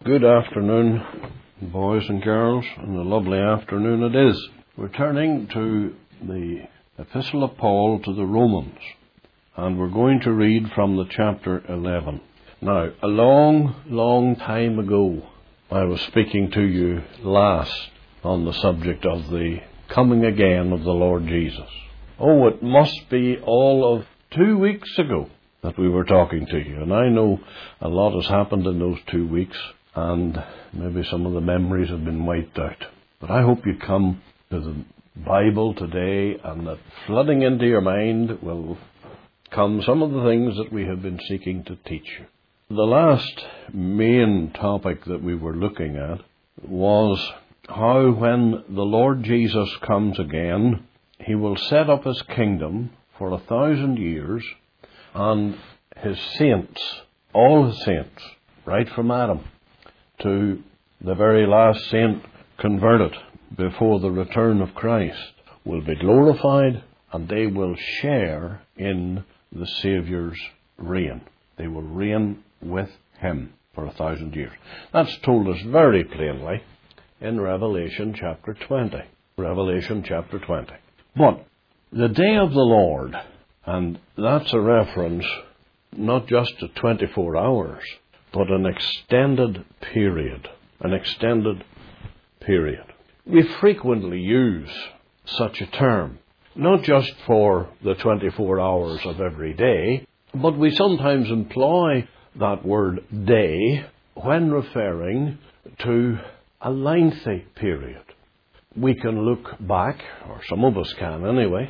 Good afternoon, boys and girls, and a lovely afternoon it is. We're turning to the Epistle of Paul to the Romans, and we're going to read from the chapter 11. Now, a long time ago, I was speaking to you last on the subject of the coming again of the Lord Jesus. Oh, it must be all of 2 weeks ago that we were talking to you, and I know a lot has happened in those 2 weeks, and maybe some of the memories have been wiped out. But I hope you come to the Bible today, and that flooding into your mind will come some of the things that we have been seeking to teach you. The last main topic that we were looking at was how when the Lord Jesus comes again, he will set up his kingdom for 1,000 years, and his saints, all his saints, right from Adam to the very last saint converted before the return of Christ, will be glorified, and they will share in the Saviour's reign. They will reign with him for 1,000 years. That's told us very plainly in Revelation chapter 20. Revelation chapter 20. But the day of the Lord, and that's a reference not just to 24 hours, but an extended period. An extended period. We frequently use such a term, not just for the 24 hours of every day, but we sometimes employ that word day when referring to a lengthy period. We can look back, or some of us can anyway,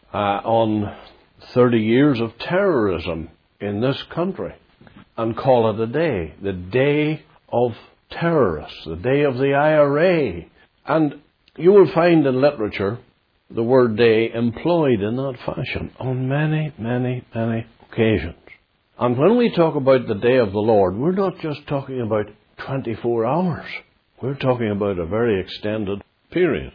on 30 years of terrorism in this country and call it a day. The day of terrorists, the day of the IRA. And you will find in literature the word day employed in that fashion on many occasions. And when we talk about the day of the Lord, we're not just talking about 24 hours. We're talking about a very extended period.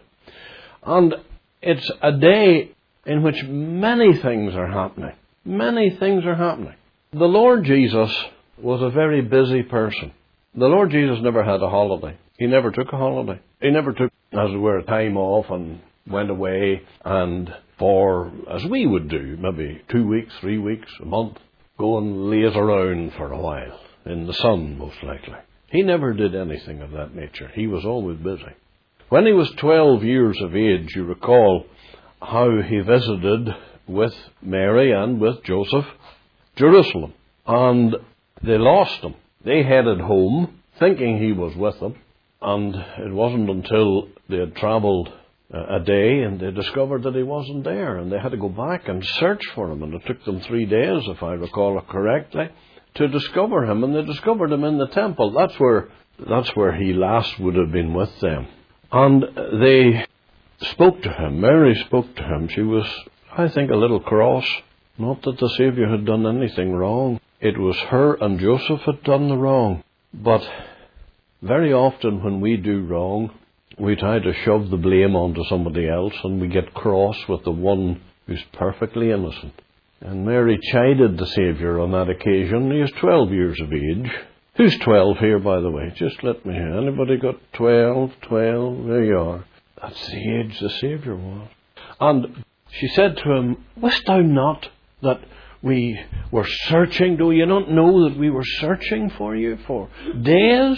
And it's a day in which many things are happening. Many things are happening. The Lord Jesus was a very busy person. The Lord Jesus never had a holiday. He never took a holiday. He never took, as it were, time off and went away and for, as we would do, maybe 2 weeks, 3 weeks, a month, go and laze around for a while, in the sun most likely. He never did anything of that nature. He was always busy. When he was 12 years of age, you recall how he visited with Mary and with Joseph Jerusalem, and they lost him. They headed home thinking he was with them, and it wasn't until they had travelled a day and they discovered that he wasn't there, and they had to go back and search for him, and it took them 3 days, if I recall it correctly, to discover him, and they discovered him in the temple. That's where he last would have been with them. And they spoke to him. Mary spoke to him. She was, I think, a little cross. Not that the Saviour had done anything wrong. It was her and Joseph had done the wrong. But very often when we do wrong, we try to shove the blame onto somebody else, and we get cross with the one who's perfectly innocent. And Mary chided the Saviour on that occasion. He is 12 years of age. Who's 12 here, by the way? Just let me hear. Anybody got 12? There you are. That's the age the Saviour was. And she said to him, "Wist thou not that we were searching? Do you not know that we were searching for you for days?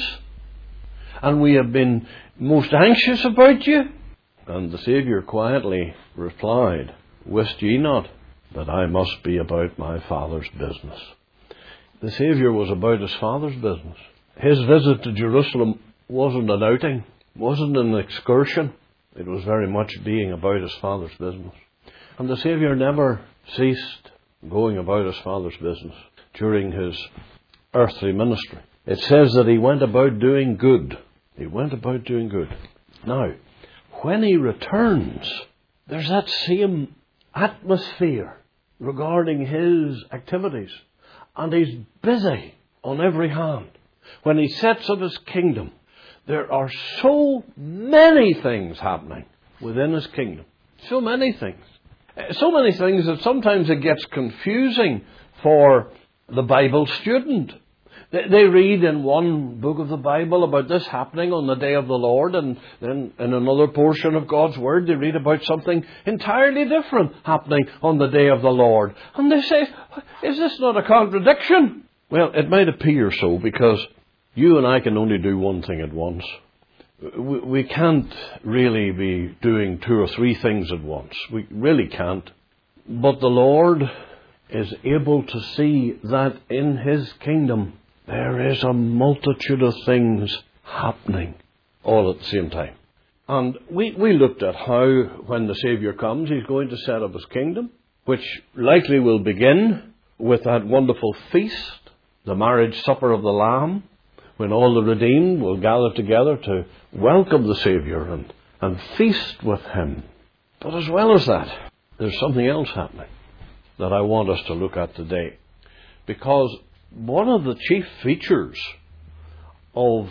And we have been most anxious about you?" And the Saviour quietly replied, "Wist ye not that I must be about my Father's business?" The Saviour was about his Father's business. His visit to Jerusalem wasn't an outing, wasn't an excursion. It was very much being about his Father's business. And the Saviour never ceased going about his Father's business during his earthly ministry. It says that he went about doing good. He went about doing good. Now, when he returns, there's that same atmosphere regarding his activities. And he's busy on every hand. When he sets up his kingdom, there are so many things happening within his kingdom. So many things. So many things that sometimes it gets confusing for the Bible student, They read in one book of the Bible about this happening on the day of the Lord, and then in another portion of God's Word they read about something entirely different happening on the day of the Lord. And they say, is this not a contradiction? Well, it might appear so, because you and I can only do one thing at once. We can't really be doing 2 or 3 things at once. We really can't. But the Lord is able to see that in His kingdom there is a multitude of things happening all at the same time. And we looked at how, when the Saviour comes, He's going to set up His kingdom, which likely will begin with that wonderful feast, the marriage supper of the Lamb, when all the redeemed will gather together to welcome the Saviour and feast with Him. But as well as that, there's something else happening that I want us to look at today. Because one of the chief features of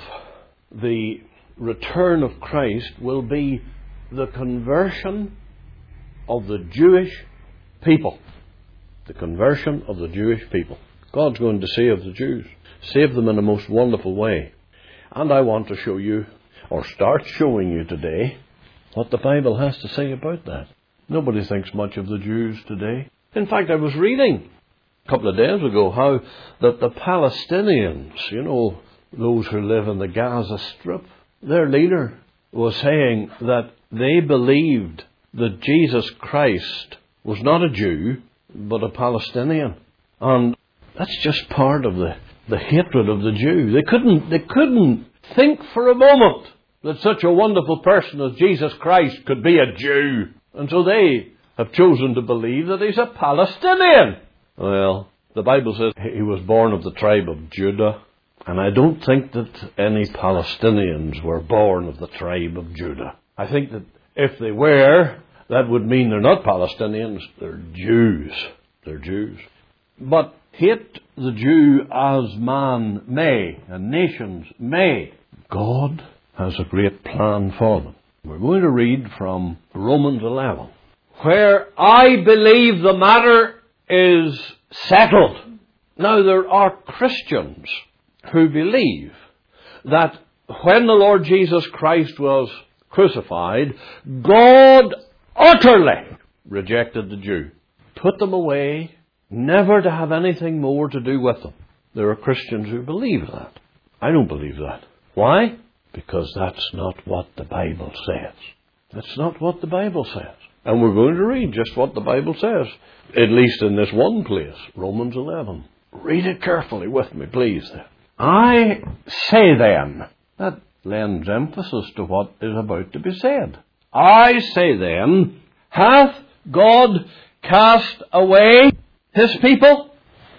the return of Christ will be the conversion of the Jewish people. The conversion of the Jewish people. God's going to save the Jews. Save them in a most wonderful way. And I want to show you, or start showing you today, what the Bible has to say about that. Nobody thinks much of the Jews today. In fact, I was reading a couple of days ago how that the Palestinians, those who live in the Gaza Strip, their leader was saying that they believed that Jesus Christ was not a Jew, but a Palestinian. And that's just part of the hatred of the Jew. They couldn't think for a moment that such a wonderful person as Jesus Christ could be a Jew. And so they have chosen to believe that He's a Palestinian. Well, the Bible says He was born of the tribe of Judah. And I don't think that any Palestinians were born of the tribe of Judah. I think that if they were, that would mean they're not Palestinians, they're Jews. They're Jews. But hate the Jew as man may, and nations may, God has a great plan for them. We're going to read from Romans 11, where I believe the matter is settled. Now, there are Christians who believe that when the Lord Jesus Christ was crucified, God utterly rejected the Jew, put them away, never to have anything more to do with them. There are Christians who believe that. I don't believe that. Why? Because that's not what the Bible says. That's not what the Bible says. And we're going to read just what the Bible says, at least in this one place, Romans 11. Read it carefully with me, please. I say then, that lends emphasis to what is about to be said. I say then, hath God cast away His people?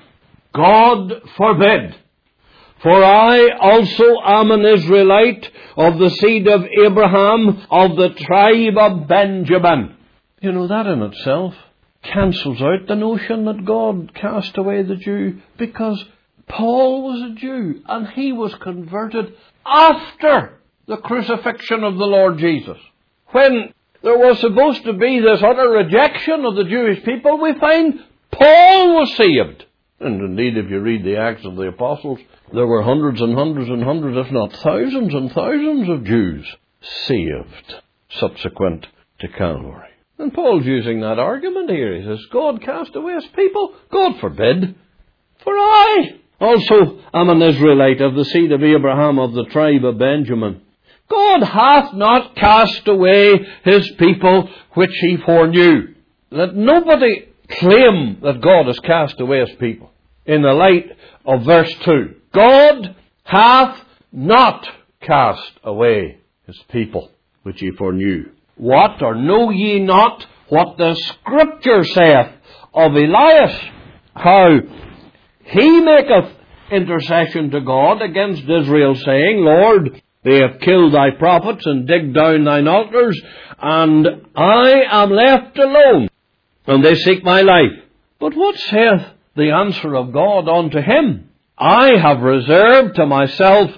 God forbid. For I also am an Israelite of the seed of Abraham, of the tribe of Benjamin. That in itself cancels out the notion that God cast away the Jew, because Paul was a Jew and he was converted after the crucifixion of the Lord Jesus. When there was supposed to be this utter rejection of the Jewish people, we find Paul was saved. And indeed, if you read the Acts of the Apostles, there were hundreds and hundreds and hundreds, if not thousands and thousands of Jews saved subsequent to Calvary. And Paul's using that argument here. He says, God cast away His people? God forbid. For I also am an Israelite of the seed of Abraham, of the tribe of Benjamin. God hath not cast away His people which He foreknew. Let nobody claim that God has cast away His people in the light of verse 2. God hath not cast away His people which He foreknew. What, or know ye not what the Scripture saith of Elias, how he maketh intercession to God against Israel, saying, Lord, they have killed thy prophets and digged down thine altars, and I am left alone, and they seek my life. But what saith the answer of God unto him? I have reserved to myself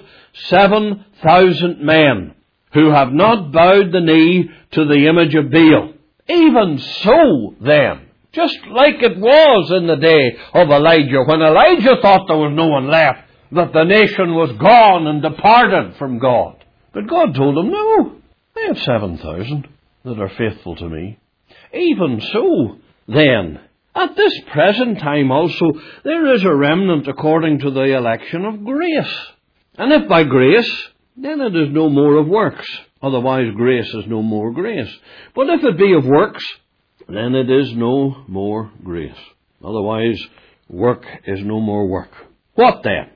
7,000 men, who have not bowed the knee to the image of Baal. Even so, then, just like it was in the day of Elijah, when Elijah thought there was no one left, that the nation was gone and departed from God. But God told them, no, I have 7,000 that are faithful to me. Even so, then, at this present time also, there is a remnant according to the election of grace. And if by grace, then it is no more of works. Otherwise, grace is no more grace. But if it be of works, then it is no more grace. Otherwise, work is no more work. What then?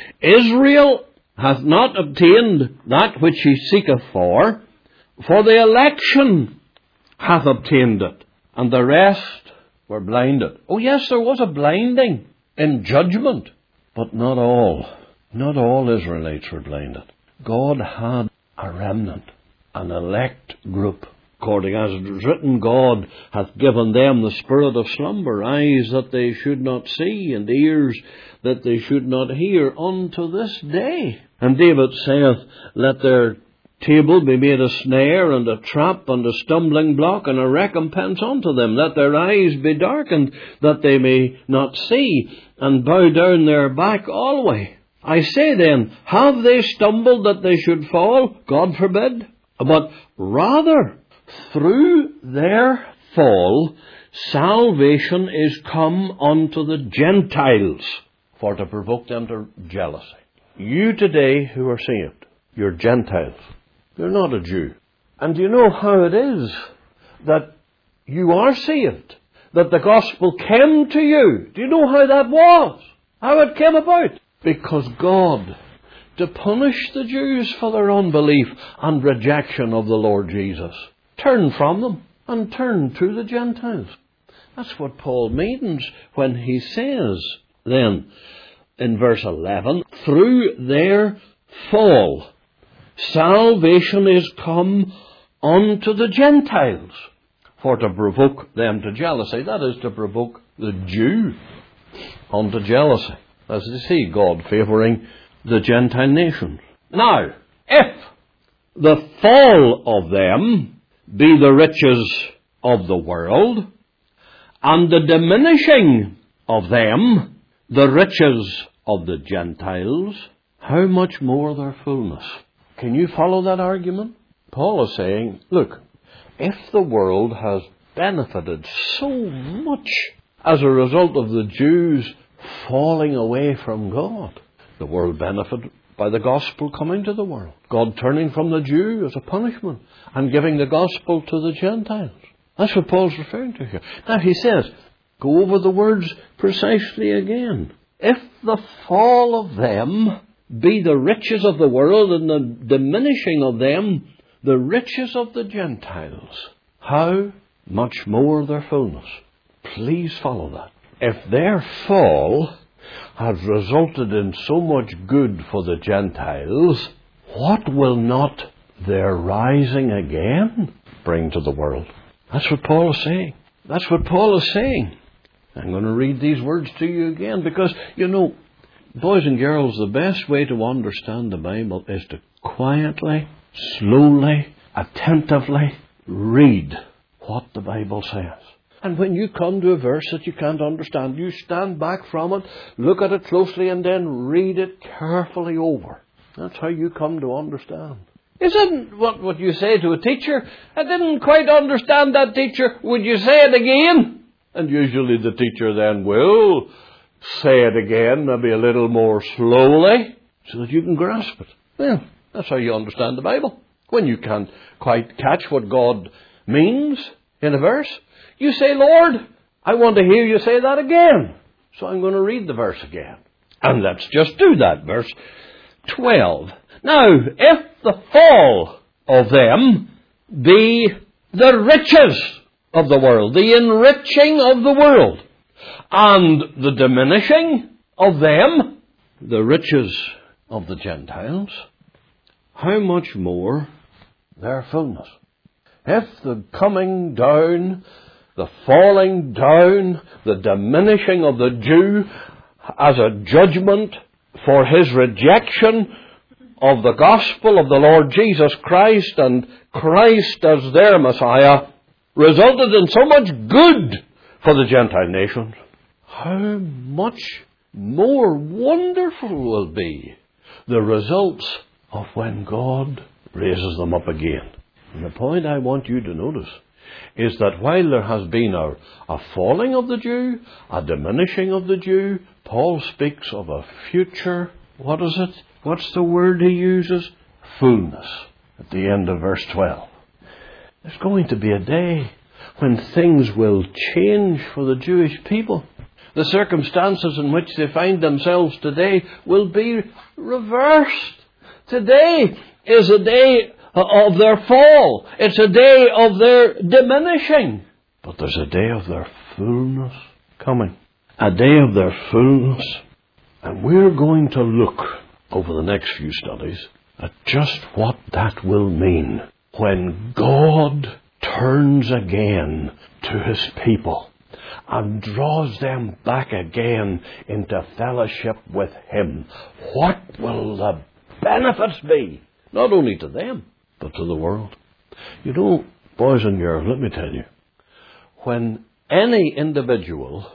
Israel hath not obtained that which he seeketh for the election hath obtained it, and the rest were blinded. Oh yes, there was a blinding in judgment, but not all Israelites were blinded. God had a remnant, an elect group. According as it is written, God hath given them the spirit of slumber, eyes that they should not see, and ears that they should not hear, unto this day. And David saith, let their table be made a snare, and a trap, and a stumbling block, and a recompense unto them. Let their eyes be darkened, that they may not see, and bow down their back alway. I say then, have they stumbled that they should fall? God forbid. But rather, through their fall, salvation is come unto the Gentiles, for to provoke them to jealousy. You today who are saved, you're Gentiles. You're not a Jew. And do you know how it is that you are saved? That the gospel came to you? Do you know how that was? How it came about? Because God, to punish the Jews for their unbelief and rejection of the Lord Jesus, turned from them and turned to the Gentiles. That's what Paul means when he says then in verse 11, through their fall, salvation is come unto the Gentiles, for to provoke them to jealousy. That is, to provoke the Jew unto jealousy. As you see, God favouring the Gentile nations. Now, if the fall of them be the riches of the world, and the diminishing of them the riches of the Gentiles, how much more their fullness? Can you follow that argument? Paul is saying, look, if the world has benefited so much as a result of the Jews falling away from God, the world benefited by the gospel coming to the world. God turning from the Jew as a punishment and giving the gospel to the Gentiles. That's what Paul's referring to here. Now he says, go over the words precisely again. If the fall of them be the riches of the world, and the diminishing of them the riches of the Gentiles, how much more their fullness? Please follow that. If their fall has resulted in so much good for the Gentiles, what will not their rising again bring to the world? That's what Paul is saying. That's what Paul is saying. I'm going to read these words to you again because, you know, boys and girls, the best way to understand the Bible is to quietly, slowly, attentively read what the Bible says. And when you come to a verse that you can't understand, you stand back from it, look at it closely, and then read it carefully over. That's how you come to understand. Isn't what you say to a teacher? I didn't quite understand that, teacher. Would you say it again? And usually the teacher then will say it again, maybe a little more slowly, so that you can grasp it. Well, that's how you understand the Bible. When you can't quite catch what God means in a verse, you say, Lord, I want to hear you say that again. So I'm going to read the verse again. And let's just do that. Verse 12. Now, if the fall of them be the riches of the world, the enriching of the world, and the diminishing of them, the riches of the Gentiles, how much more their fullness? If the coming down, the falling down, the diminishing of the Jew as a judgment for his rejection of the gospel of the Lord Jesus Christ and Christ as their Messiah resulted in so much good for the Gentile nations, how much more wonderful will be the results of when God raises them up again. And the point I want you to notice is that while there has been a falling of the Jew, a diminishing of the Jew, Paul speaks of a future, what is it? What's the word he uses? Fullness, at the end of verse 12. There's going to be a day when things will change for the Jewish people. The circumstances in which they find themselves today will be reversed. Today is a day of their fall. It's a day of their diminishing. But there's a day of their fullness coming. A day of their fullness. And we're going to look over the next few studies at just what that will mean when God turns again to His people and draws them back again into fellowship with Him. What will the benefits be? Not only to them, but to the world. You know, boys and girls, let me tell you, when any individual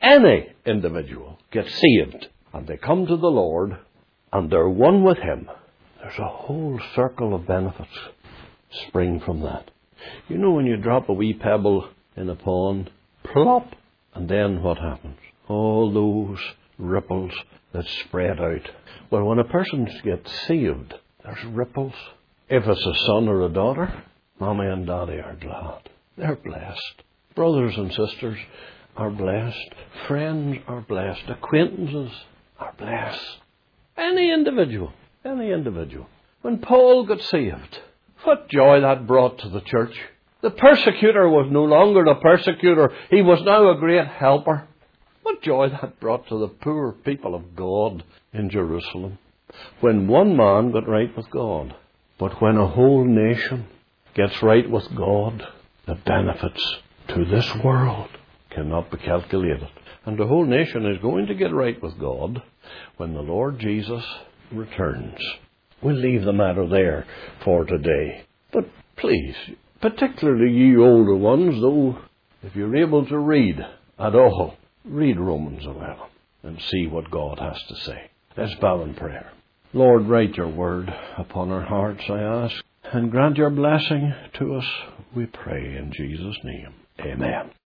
gets saved and they come to the Lord and they're one with Him, there's a whole circle of benefits spring from that. You know, when you drop a wee pebble in a pond, plop, and then what happens? All those ripples that spread out. Well, when a person gets saved, there's ripples. If it's a son or a daughter, Mommy and Daddy are glad. They're blessed. Brothers and sisters are blessed. Friends are blessed. Acquaintances are blessed. Any individual. When Paul got saved, what joy that brought to the church. The persecutor was no longer the persecutor. He was now a great helper. What joy that brought to the poor people of God in Jerusalem. When one man got right with God. But when a whole nation gets right with God, the benefits to this world cannot be calculated. And the whole nation is going to get right with God when the Lord Jesus returns. We'll leave the matter there for today. But please, particularly you older ones, though, if you're able to read at all, read Romans 11 and see what God has to say. Let's bow in prayer. Lord, write your word upon our hearts, I ask, and grant your blessing to us, we pray in Jesus' name. Amen.